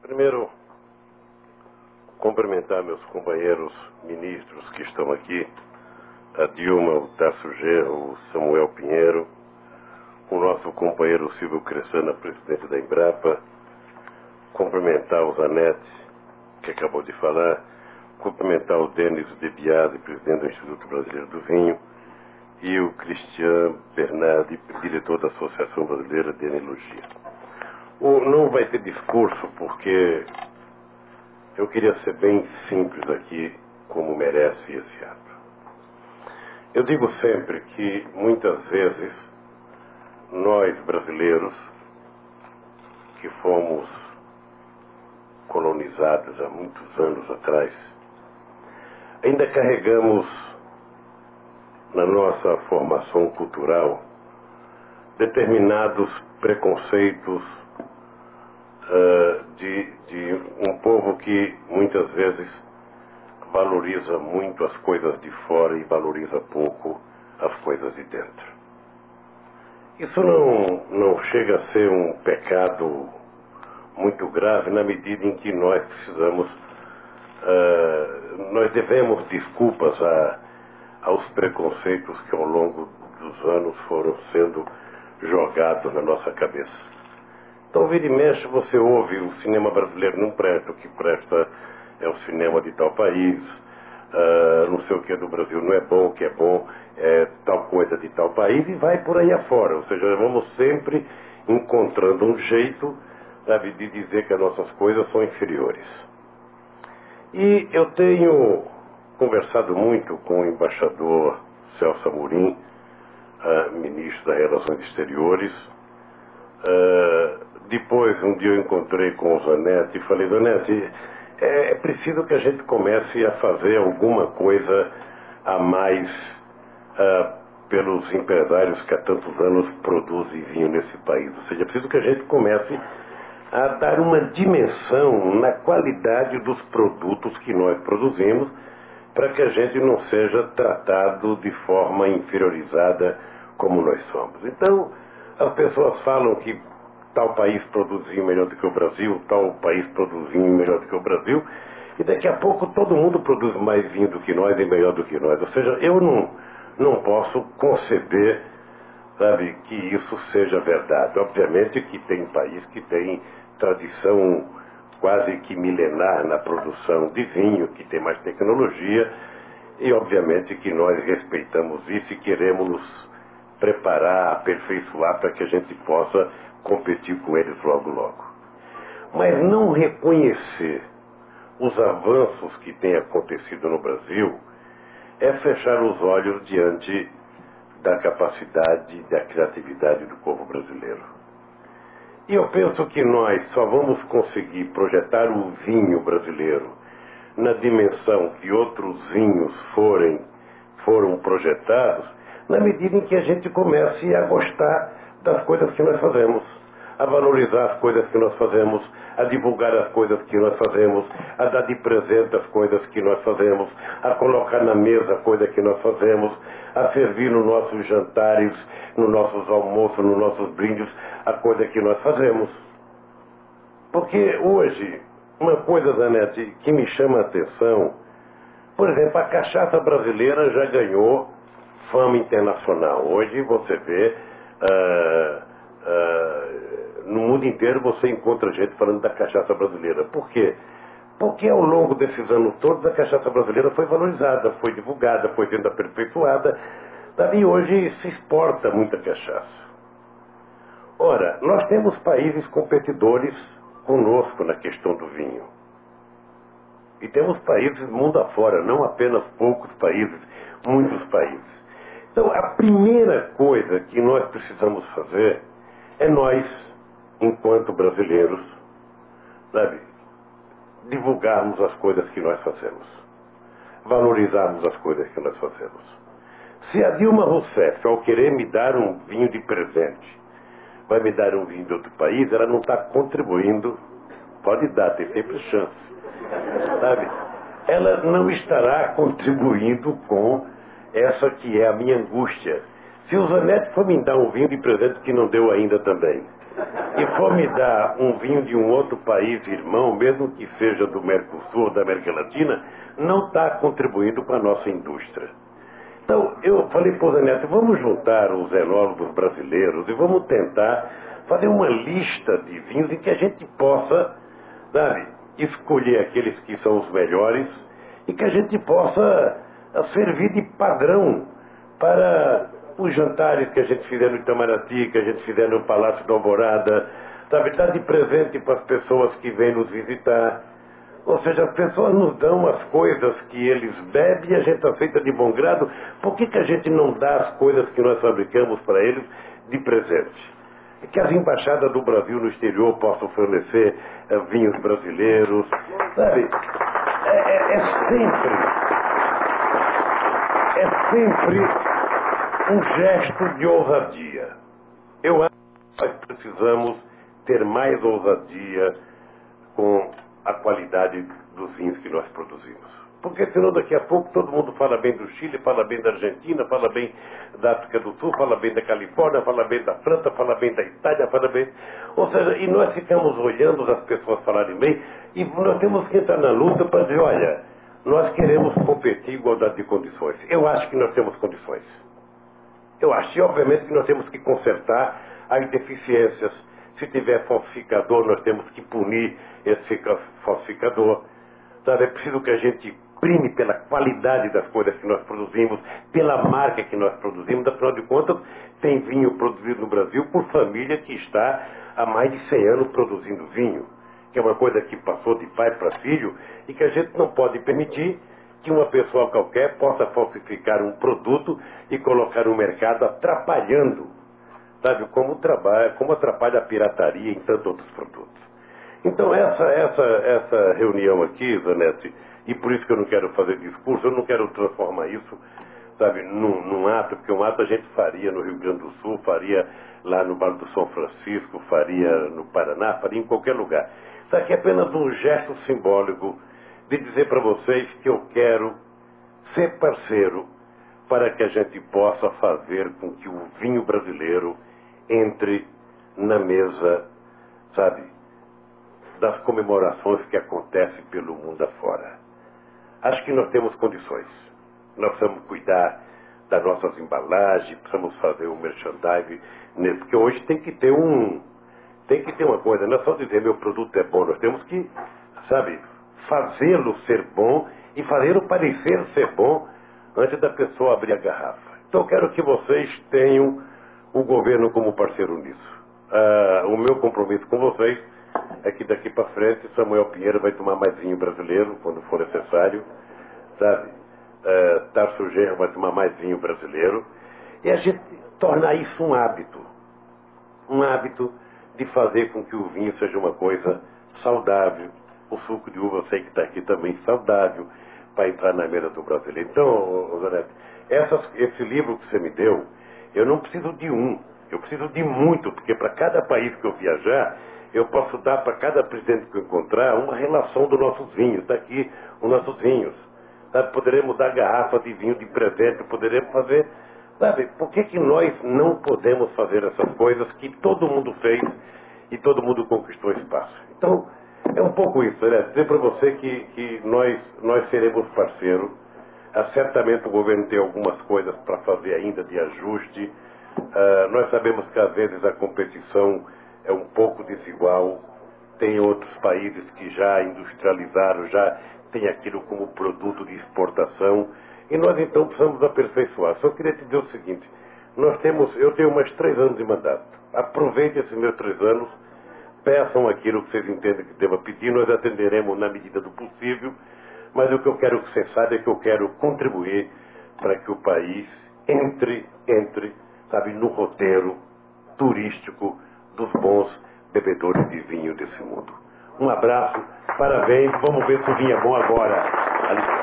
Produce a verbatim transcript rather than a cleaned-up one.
Primeiro, cumprimentar meus companheiros ministros que estão aqui, a Dilma, o Tasso Genro, o Samuel Pinheiro, o nosso companheiro Silvio Cressana, presidente da Embrapa, cumprimentar o Zanetti, que acabou de falar, cumprimentar o Denis De Biase, presidente do Instituto Brasileiro do Vinho, e o Cristian Bernardi, diretor da Associação Brasileira de Enologia. O, não vai ter discurso, porque eu queria ser bem simples aqui, como merece esse ato. Eu digo sempre que, muitas vezes, nós brasileiros, que fomos colonizados há muitos anos atrás, ainda carregamos na nossa formação cultural determinados preconceitos uh, de, de um povo que muitas vezes valoriza muito as coisas de fora e valoriza pouco as coisas de dentro. Isso não, não chega a ser um pecado muito grave na medida em que nós precisamos, uh, nós devemos desculpas a, aos preconceitos que ao longo dos anos foram sendo jogados na nossa cabeça. Então, vira e mexe, você ouve o cinema brasileiro não presta, o que presta é o cinema de tal país, uh, não sei o que do Brasil não é bom, o que é bom é tal coisa de tal país, e vai por aí afora. Ou seja, vamos sempre encontrando um jeito, sabe, de dizer que as nossas coisas são inferiores. E eu tenho conversado muito com o embaixador Celso Amorim, uh, ministro das Relações Exteriores. Uh, depois, um dia eu encontrei com o Zanetti e falei: Zanetti, é, é preciso que a gente comece a fazer alguma coisa a mais uh, pelos empresários que há tantos anos produzem vinho nesse país. Ou seja, é preciso que a gente comece a dar uma dimensão na qualidade dos produtos que nós produzimos, para que a gente não seja tratado de forma inferiorizada como nós somos. Então, as pessoas falam que tal país produz vinho melhor do que o Brasil, tal país produz vinho melhor do que o Brasil, e daqui a pouco todo mundo produz mais vinho do que nós e melhor do que nós. Ou seja, eu não, não posso conceber, sabe, que isso seja verdade. Obviamente que tem país que tem tradição quase que milenar na produção de vinho, que tem mais tecnologia, e obviamente que nós respeitamos isso e queremos nos preparar, aperfeiçoar para que a gente possa competir com eles logo logo. Mas não reconhecer os avanços que têm acontecido no Brasil é fechar os olhos diante da capacidade, da criatividade do povo brasileiro. E eu penso que nós só vamos conseguir projetar o vinho brasileiro na dimensão que outros vinhos forem, foram projetados, na medida em que a gente comece a gostar das coisas que nós fazemos, a valorizar as coisas que nós fazemos, a divulgar as coisas que nós fazemos, a dar de presente as coisas que nós fazemos, a colocar na mesa a coisa que nós fazemos, a servir nos nossos jantares, nos nossos almoços, nos nossos brindes, a coisa que nós fazemos. Porque hoje, uma coisa, Zanetti, que me chama a atenção, por exemplo, a cachaça brasileira já ganhou fama internacional. Hoje você vê, uh, uh, no mundo inteiro você encontra gente falando da cachaça brasileira. Por quê? Porque ao longo desses anos todos a cachaça brasileira foi valorizada, foi divulgada, foi sendo aperfeiçoada, e hoje se exporta muita cachaça. Ora, nós temos países competidores conosco na questão do vinho. E temos países mundo afora, não apenas poucos países, muitos países. Então, a primeira coisa que nós precisamos fazer é nós, enquanto brasileiros, sabe, divulgarmos as coisas que nós fazemos, valorizarmos as coisas que nós fazemos. Se a Dilma Rousseff, ao querer me dar um vinho de presente, vai me dar um vinho de outro país, ela não está contribuindo, pode dar, tem sempre chance, sabe? Ela não estará contribuindo com essa que é a minha angústia. Se o Zanetti for me dar um vinho de presente que não deu ainda também, e for me dar um vinho de um outro país irmão, mesmo que seja do Mercosul, da América Latina, não está contribuindo com a nossa indústria. Então, eu falei para o Zé Neto, vamos juntar os enólogos brasileiros e vamos tentar fazer uma lista de vinhos em que a gente possa, sabe, escolher aqueles que são os melhores e que a gente possa servir de padrão para os jantares que a gente fizer no Itamaraty, que a gente fizer no Palácio da Alvorada, sabe, dar de presente para as pessoas que vêm nos visitar. Ou seja, as pessoas nos dão as coisas que eles bebem e a gente aceita de bom grado. Por que que a gente não dá as coisas que nós fabricamos para eles de presente? E que as embaixadas do Brasil no exterior possam fornecer é, vinhos brasileiros, sabe? É, é, é sempre, é sempre um gesto de ousadia. Eu acho que nós precisamos ter mais ousadia com a qualidade dos vinhos que nós produzimos. Porque senão daqui a pouco todo mundo fala bem do Chile, fala bem da Argentina, fala bem da África do Sul, fala bem da Califórnia, fala bem da França, fala bem da Itália, fala bem... Ou seja, e nós ficamos olhando as pessoas falarem bem e nós temos que entrar na luta para dizer, olha, nós queremos competir em igualdade de condições. Eu acho que nós temos condições. Eu acho, e obviamente que nós temos que consertar as deficiências. Se tiver falsificador, nós temos que punir esse falsificador. Sabe? É preciso que a gente prime pela qualidade das coisas que nós produzimos, pela marca que nós produzimos. Afinal de contas, tem vinho produzido no Brasil por família que está há mais de cem anos produzindo vinho, que é uma coisa que passou de pai para filho e que a gente não pode permitir que uma pessoa qualquer possa falsificar um produto e colocar no mercado atrapalhando, sabe, como, trabalha, como atrapalha a pirataria em tantos outros produtos. Então essa, essa, essa reunião aqui, Zanetti, e por isso que eu não quero fazer discurso, eu não quero transformar isso, sabe, num, num ato, porque um ato a gente faria no Rio Grande do Sul, faria lá no Vale do São Francisco, faria no Paraná, faria em qualquer lugar. Isso aqui é apenas um gesto simbólico de dizer para vocês que eu quero ser parceiro para que a gente possa fazer com que o vinho brasileiro entre na mesa, sabe, das comemorações que acontecem pelo mundo afora. Acho que nós temos condições. Nós precisamos cuidar das nossas embalagens, precisamos fazer um merchandising, porque hoje tem que ter um, tem que ter uma coisa, não é só dizer meu produto é bom, nós temos que, sabe, fazê-lo ser bom e fazê-lo parecer ser bom antes da pessoa abrir a garrafa. Então eu quero que vocês tenham o governo como parceiro nisso. Ah, o meu compromisso com vocês é que daqui para frente Samuel Pinheiro vai tomar mais vinho brasileiro quando for necessário, sabe? Ah, Tarso Genro vai tomar mais vinho brasileiro e a gente tornar isso um hábito. Um hábito de fazer com que o vinho seja uma coisa saudável. O suco de uva, eu sei que está aqui também saudável para entrar na mesa do brasileiro. Então, Zanetti, essas, esse livro que você me deu, eu não preciso de um, eu preciso de muito, porque para cada país que eu viajar, eu posso dar para cada presidente que eu encontrar uma relação dos nossos vinhos. Está aqui os nossos vinhos. Sabe? Poderemos dar garrafa de vinho de presente, poderemos fazer... Sabe, por que que nós não podemos fazer essas coisas que todo mundo fez e todo mundo conquistou espaço? Então, é um pouco isso, né? Dizer para você que, que nós, nós seremos parceiros. Ah, certamente o governo tem algumas coisas para fazer ainda de ajuste. Ah, nós sabemos que às vezes a competição é um pouco desigual. Tem outros países que já industrializaram, já tem aquilo como produto de exportação. E nós então precisamos aperfeiçoar. Só queria te dizer o seguinte, nós temos, eu tenho mais três anos de mandato. Aproveite esses meus três anos, peçam aquilo que vocês entendem que deva pedir, nós atenderemos na medida do possível, mas o que eu quero que você saiba é que eu quero contribuir para que o país entre, entre, sabe, no roteiro turístico dos bons bebedores de vinho desse mundo. Um abraço, parabéns, vamos ver se o vinho é bom agora.